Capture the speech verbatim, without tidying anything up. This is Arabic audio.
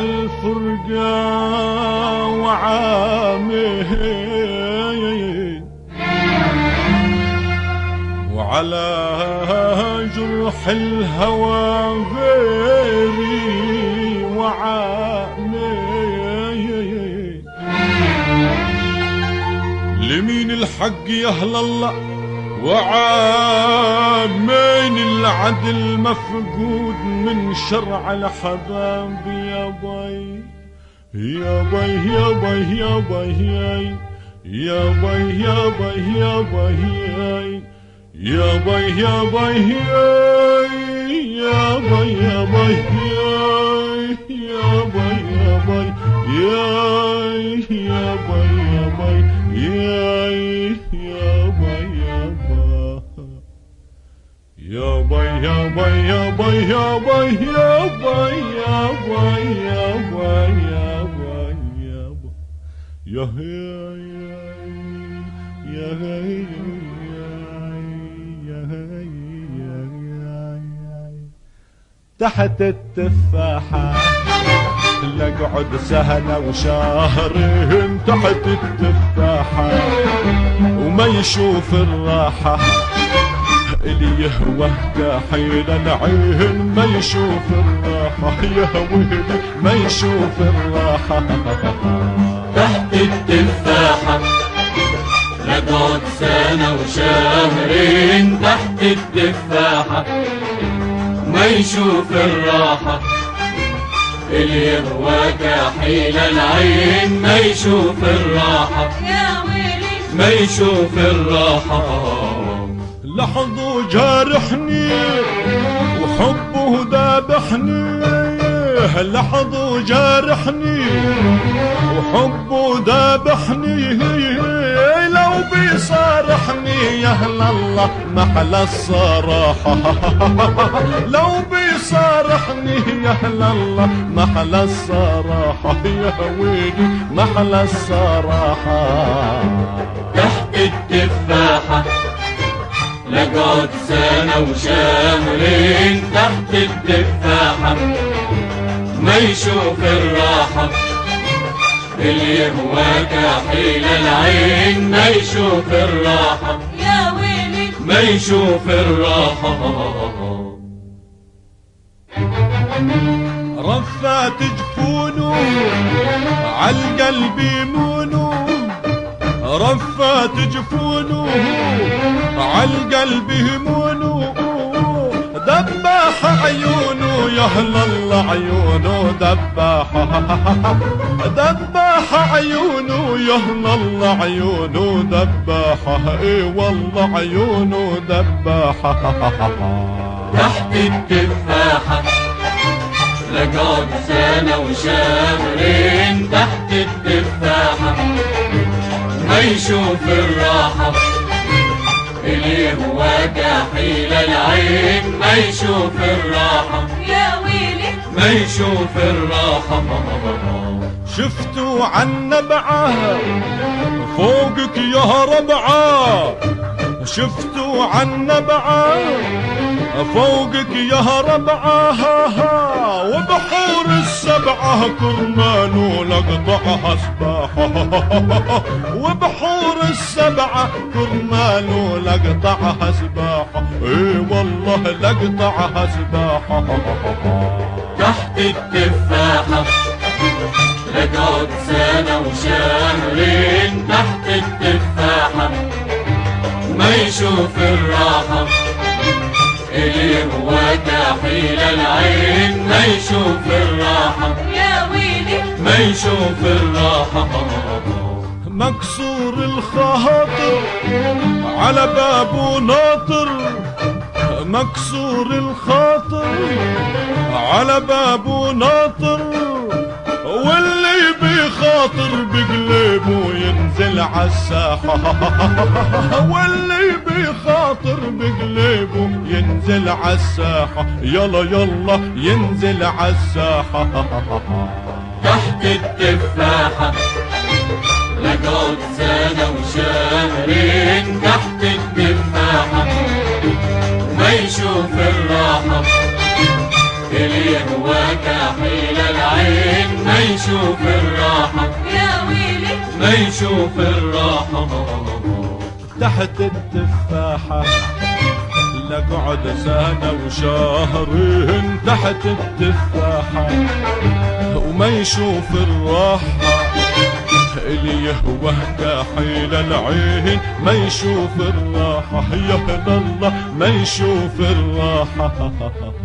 الفرقة وعامه وعلى جرح الهوى غيري وعامه لمين الحق يهل الله وعامين العدل مفقود من شرع الحباب يا باي يا باي يا باي يا باي يا باي يا باي يا باي يا باي يا باي يا باي يا باي يا باي يا باي يا يا باي يا باي يا يا باي يا باي يا باي يا باي يا باي يا باي يا باي يا باي يا باي يا باي يا يا تحت التفاحة لقعد سهلة وشهرين تحت التفاحة وما يشوف الراحة اللي يهوى كحيل العين ما يشوف الراحة يا ويلي ما يشوف الراحة تحت التفاحة لقعد سنة وشهرين تحت التفاحة ما يشوف الراحة اللي يهوى كحيل العين ما يشوف الراحة يا ويلي ما يشوف الراحة لحظه جارحني وحبه ذابحني لحظه جارحني وحبه ذابحني لو بيصارحني يا اهل الله محل الصراحة لو بيصارحني يا اهل الله محل الصراحة يا ويلي محل الصراحة تحت التفاحة لقعد سنة وشهرين تحت التفاحة ما يشوف الراحة اللي يهوى كحيل العين ما يشوف الراحة يا ويلي ما يشوف الراحة رفات جفونه عالقلب يمونه رفات جفونه عالقلب يمونه دباح عيونه يا اهل الله عيونه دباح دباح عيونه يا اهل الله عيونه دباح اي والله عيونه دباح تحت التفاحة لقعد سنة وشهرين تحت التفاحة ما يشوف الراحة اللي هو كحيل العين ما يشوف الراحة يا ويلي ما يشوف الراحة شفتوا عن نبعه فوقك يا ربعه شفتوا عن نبعه فوقك يا ربعه وبحور السبعه كرمال لقطعها سباحه وبحور السبعه كرمال لقطعها سباحه اي والله لقطعها سباحه تحت التفاحة لقعد سنة وشهرين تحت التفاحة ما يشوف الراحة اللي هو كحيل العين ما يشوف الراحة يا ويلي ما يشوف الراحة مكسور الخاطر على بابه ناطر مكسور الخاطر على بابه ناطر واللي بيخاطر بقلبه ينزل عالساحة واللي بيخاطر بقلبه ينزل عالساحة يلا يلا ينزل عالساحة تحت التفاحة لقعد سنة وشهرين تحت التفاحة ما يشوف الراحة اللي هو كحيل العين ما يشوف الراحة يا ويلي ما يشوف الراحة تحت التفاحة لقعد سنة وشهرين تحت التفاحة وما يشوف الراحة اللي يهوى كحيل العين ما يشوف الراحة يا الله ما يشوف الراحة